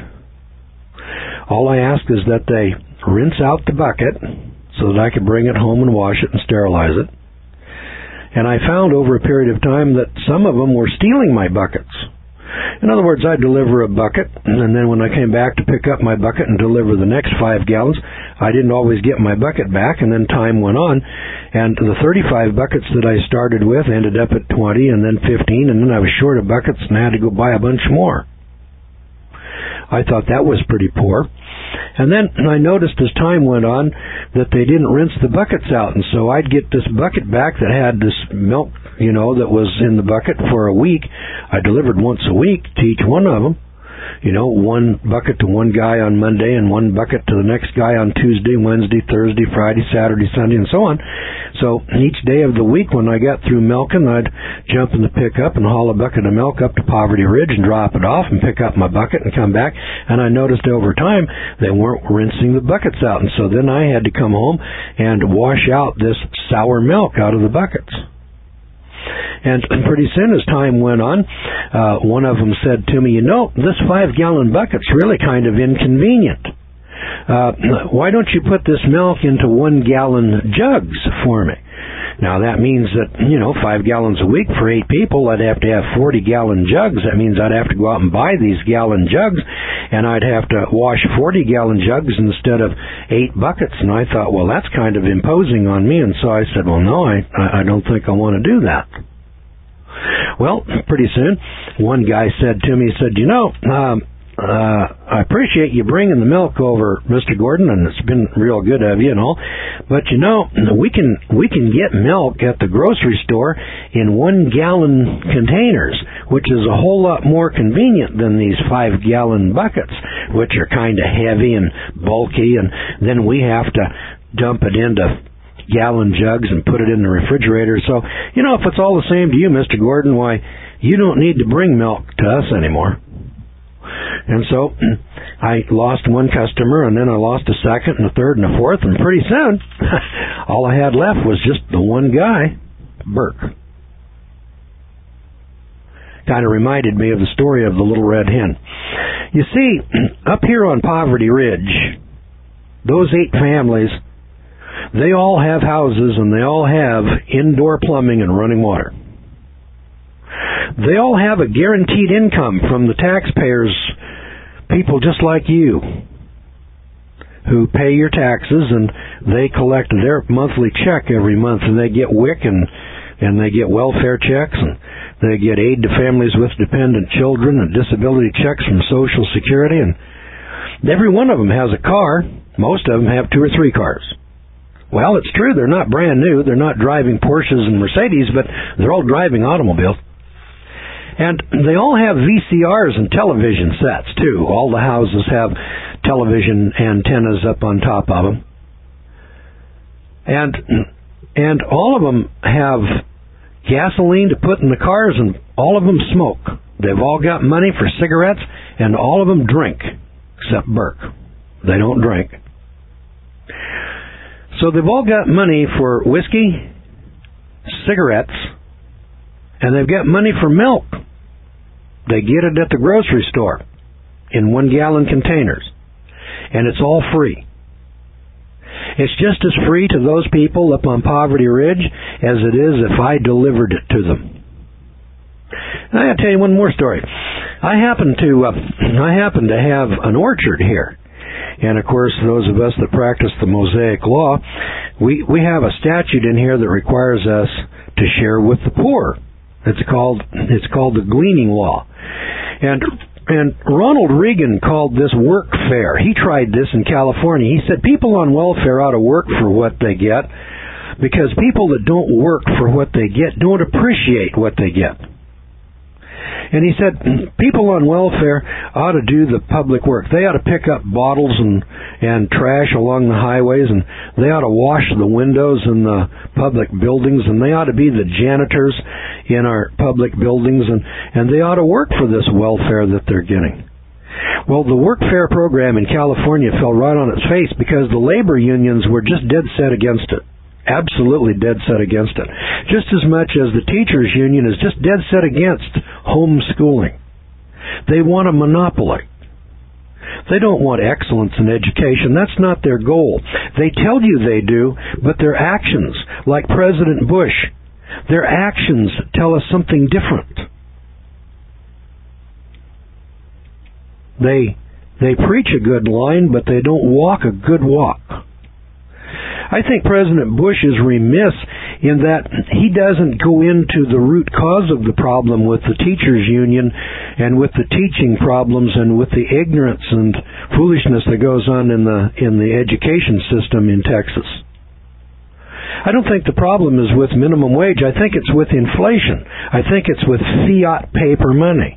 All I ask is that they rinse out the bucket so that I could bring it home and wash it and sterilize it. And I found over a period of time that some of them were stealing my buckets. In other words, I'd deliver a bucket, and then when I came back to pick up my bucket and deliver the next five gallons, I didn't always get my bucket back, and then time went on, and the thirty-five buckets that I started with ended up at twenty, and then fifteen, and then I was short of buckets, and I had to go buy a bunch more. I thought that was pretty poor. And then I noticed as time went on that they didn't rinse the buckets out, and so I'd get this bucket back that had this milk, you know, that was in the bucket for a week. I delivered once a week to each one of them. You know, one bucket to one guy on Monday and one bucket to the next guy on Tuesday, Wednesday, Thursday, Friday, Saturday, Sunday, and so on. So each day of the week when I got through milking, I'd jump in the pickup and haul a bucket of milk up to Poverty Ridge and drop it off and pick up my bucket and come back. And I noticed over time they weren't rinsing the buckets out. And so then I had to come home and wash out this sour milk out of the buckets. And pretty soon, as time went on, uh, one of them said to me, you know, this five-gallon bucket's really kind of inconvenient. Uh, why don't you put this milk into one-gallon jugs for me? Now, that means that, you know, five gallons a week for eight people, I'd have to have forty-gallon jugs. That means I'd have to go out and buy these gallon jugs, and I'd have to wash forty-gallon jugs instead of eight buckets. And I thought, well, that's kind of imposing on me. And so I said, well, no, I, I don't think I want to do that. Well, pretty soon, one guy said to me, he said, you know, um, uh, I appreciate you bringing the milk over, Mister Gordon, and it's been real good of you and all, but you know, we can we can get milk at the grocery store in one-gallon containers, which is a whole lot more convenient than these five-gallon buckets, which are kind of heavy and bulky, and then we have to dump it into gallon jugs and put it in the refrigerator. So, you know, if it's all the same to you, Mister Gordon, why, you don't need to bring milk to us anymore. And so I lost one customer, and then I lost a second and a third and a fourth, and pretty soon all I had left was just the one guy, Burke. Kind of reminded me of the story of the little red hen. You see, up here on Poverty Ridge, those eight families, they all have houses and they all have indoor plumbing and running water. They all have a guaranteed income from the taxpayers, people just like you, who pay your taxes, and they collect their monthly check every month, and they get W I C and, and they get welfare checks, and they get aid to families with dependent children and disability checks from Social Security, and every one of them has a car. Most of them have two or three cars. Well, it's true, they're not brand new, they're not driving Porsches and Mercedes, but they're all driving automobiles. And they all have V C Rs and television sets, too. All the houses have television antennas up on top of them. And and all of them have gasoline to put in the cars, and all of them smoke. They've all got money for cigarettes, and all of them drink, except Burke. They don't drink. So they've all got money for whiskey, cigarettes, and they've got money for milk. They get it at the grocery store in one-gallon containers, and it's all free. It's just as free to those people up on Poverty Ridge as it is if I delivered it to them. And I got to tell you one more story. I happen to uh, I happen to have an orchard here. And of course, those of us that practice the Mosaic Law, we, we have a statute in here that requires us to share with the poor. It's called it's called the Gleaning Law. And and Ronald Reagan called this workfare. He tried this in California. He said people on welfare ought to work for what they get, because people that don't work for what they get don't appreciate what they get. And he said people on welfare ought to do the public work. They ought to pick up bottles and, and trash along the highways, and they ought to wash the windows in the public buildings, and they ought to be the janitors in our public buildings, and, and they ought to work for this welfare that they're getting. Well, the workfare program in California fell right on its face because the labor unions were just dead set against it. Absolutely dead set against it. Just as much as the teachers union is just dead set against homeschooling. They want a monopoly. They don't want excellence in education. That's not their goal. They tell you they do, but their actions, like President Bush, their actions tell us something different. They they preach a good line, but they don't walk a good walk. I think President Bush is remiss in that he doesn't go into the root cause of the problem with the teachers union and with the teaching problems and with the ignorance and foolishness that goes on in the in the education system in Texas. I don't think the problem is with minimum wage. I think it's with inflation. I think it's with fiat paper money.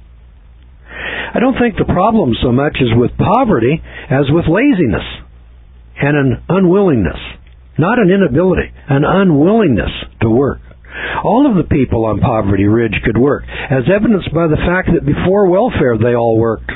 I don't think the problem so much is with poverty as with laziness and an unwillingness. Not an inability, an unwillingness to work. All of the people on Poverty Ridge could work, as evidenced by the fact that before welfare they all worked.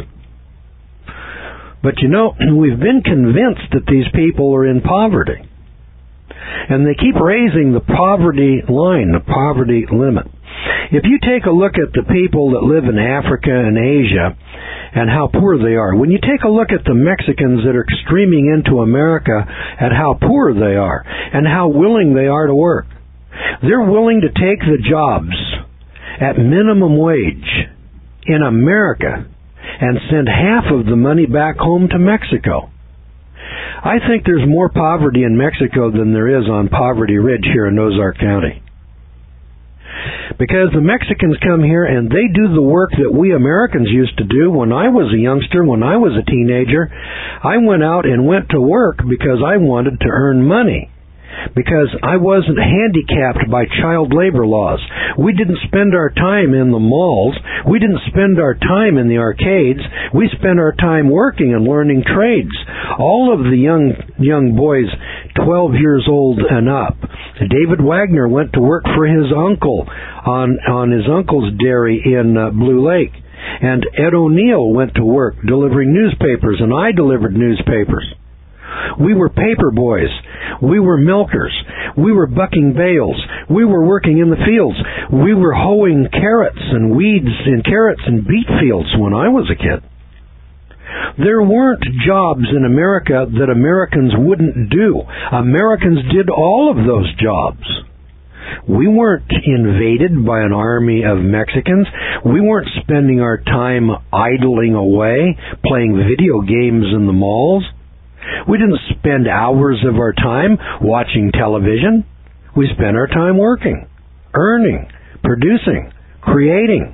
But you know, we've been convinced that these people are in poverty. And they keep raising the poverty line, the poverty limit. If you take a look at the people that live in Africa and Asia and how poor they are, when you take a look at the Mexicans that are streaming into America at how poor they are and how willing they are to work, they're willing to take the jobs at minimum wage in America and send half of the money back home to Mexico. I think there's more poverty in Mexico than there is on Poverty Ridge here in Ozark County. Because the Mexicans come here and they do the work that we Americans used to do. When I was a youngster, when I was a teenager, I went out and went to work because I wanted to earn money. Because I wasn't handicapped by child labor laws. We didn't spend our time in the malls. We didn't spend our time in the arcades. We spent our time working and learning trades. All of the young young boys, twelve years old and up. David Wagner went to work for his uncle on, on his uncle's dairy in uh, Blue Lake. And Ed O'Neill went to work delivering newspapers, and I delivered newspapers. We were paper boys. We were milkers. We were bucking bales. We were working in the fields. We were hoeing carrots and weeds in carrots and beet fields when I was a kid. There weren't jobs in America that Americans wouldn't do. Americans did all of those jobs. We weren't invaded by an army of Mexicans. We weren't spending our time idling away, playing video games in the malls. We didn't spend hours of our time watching television. We spent our time working, earning, producing, creating.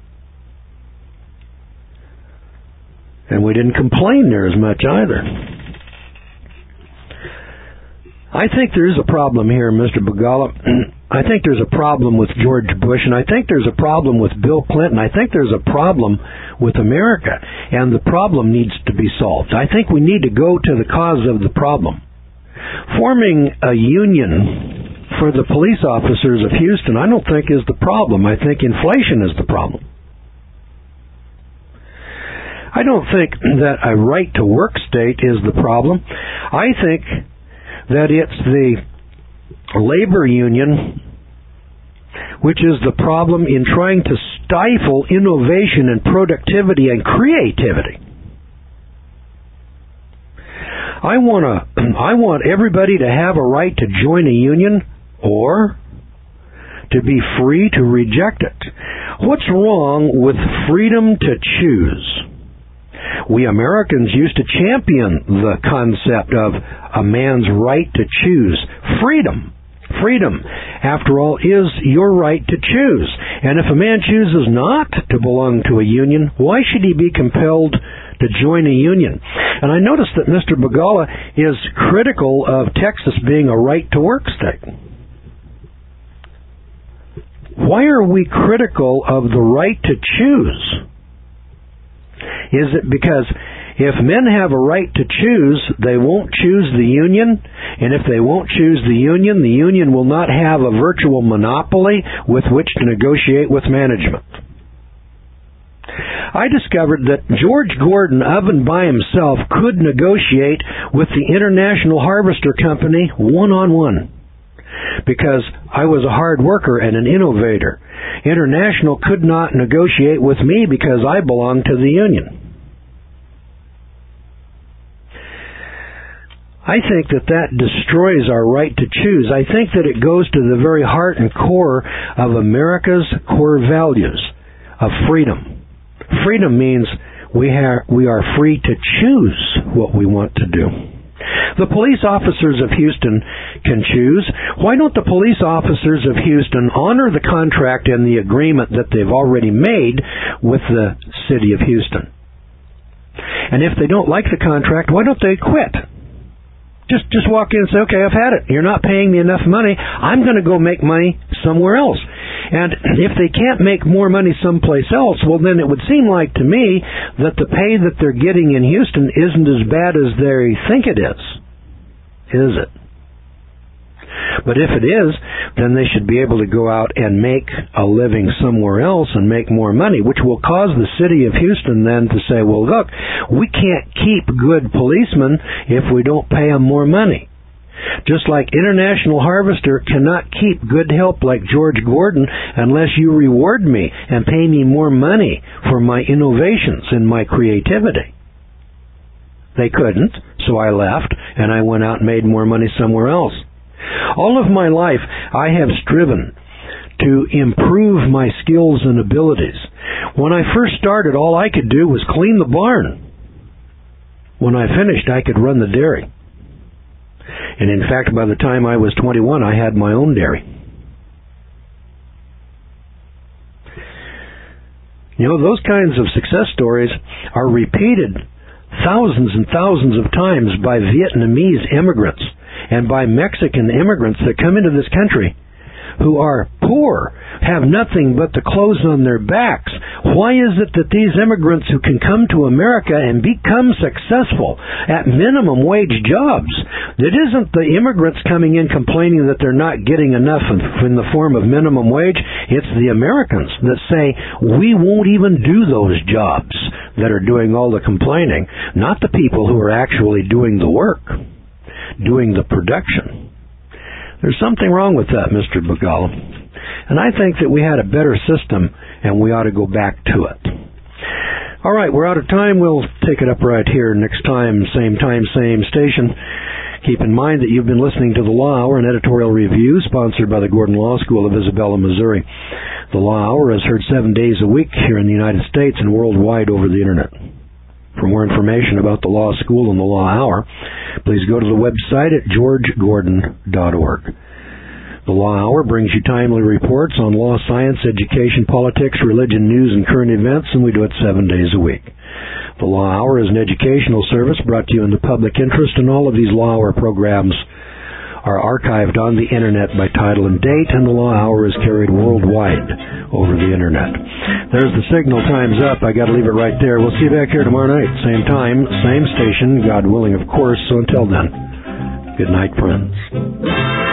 And we didn't complain near as much either. I think there is a problem here, Mister Begala. I think there's a problem with George Bush, and I think there's a problem with Bill Clinton. I think there's a problem with America, and the problem needs to be solved. I think we need to go to the cause of the problem. Forming a union for the police officers of Houston, I don't think is the problem. I think inflation is the problem. I don't think that a right-to-work state is the problem. I think that it's the labor union which is the problem in trying to stifle innovation and productivity and creativity. I want to, I want everybody to have a right to join a union or to be free to reject it. What's wrong with freedom to choose? We Americans used to champion the concept of a man's right to choose. Freedom. Freedom, after all, is your right to choose. And if a man chooses not to belong to a union, why should he be compelled to join a union? And I notice that Mister Begala is critical of Texas being a right-to-work state. Why are we critical of the right to choose? Is it because if men have a right to choose, they won't choose the union? And if they won't choose the union, the union will not have a virtual monopoly with which to negotiate with management. I discovered that George Gordon, of and by himself, could negotiate with the International Harvester Company one-on-one. Because I was a hard worker and an innovator. International could not negotiate with me because I belonged to the union. I think that that destroys our right to choose. I think that it goes to the very heart and core of America's core values of freedom. Freedom means we have, we are free to choose what we want to do. The police officers of Houston can choose. Why don't the police officers of Houston honor the contract and the agreement that they've already made with the city of Houston? And if they don't like the contract, why don't they quit? Just just walk in and say, okay, I've had it. You're not paying me enough money. I'm going to go make money somewhere else. And if they can't make more money someplace else, well, then it would seem like to me that the pay that they're getting in Houston isn't as bad as they think it is. Is it? But if it is, then they should be able to go out and make a living somewhere else and make more money, which will cause the city of Houston then to say, well, look, we can't keep good policemen if we don't pay them more money. Just like International Harvester cannot keep good help like George Gordon unless you reward me and pay me more money for my innovations and my creativity. They couldn't, so I left, and I went out and made more money somewhere else. All of my life, I have striven to improve my skills and abilities. When I first started, all I could do was clean the barn. When I finished, I could run the dairy. And in fact, by the time I was twenty-one, I had my own dairy. You know, those kinds of success stories are repeated thousands and thousands of times by Vietnamese immigrants and by Mexican immigrants that come into this country who are poor, have nothing but the clothes on their backs. Why is it that these immigrants who can come to America and become successful at minimum wage jobs, it isn't the immigrants coming in complaining that they're not getting enough in the form of minimum wage, it's the Americans that say, we won't even do those jobs that are doing all the complaining, not the people who are actually doing the work, doing the production. There's something wrong with that, Mister Begala. And I think that we had a better system, and we ought to go back to it. All right, we're out of time. We'll take it up right here next time, same time, same station. Keep in mind that you've been listening to The Law Hour, an editorial review sponsored by the Gordon Law School of Isabella, Missouri. The Law Hour is heard seven days a week here in the United States and worldwide over the Internet. For more information about the Law School and the Law Hour, please go to the website at george gordon dot org. The Law Hour brings you timely reports on law, science, education, politics, religion, news, and current events, and we do it seven days a week. The Law Hour is an educational service brought to you in the public interest, and all of these Law Hour programs are archived on the Internet by title and date, and the Law Hour is carried worldwide over the Internet. There's the signal. Time's up. I got to leave it right there. We'll see you back here tomorrow night. Same time, same station, God willing, of course. So until then, good night, friends.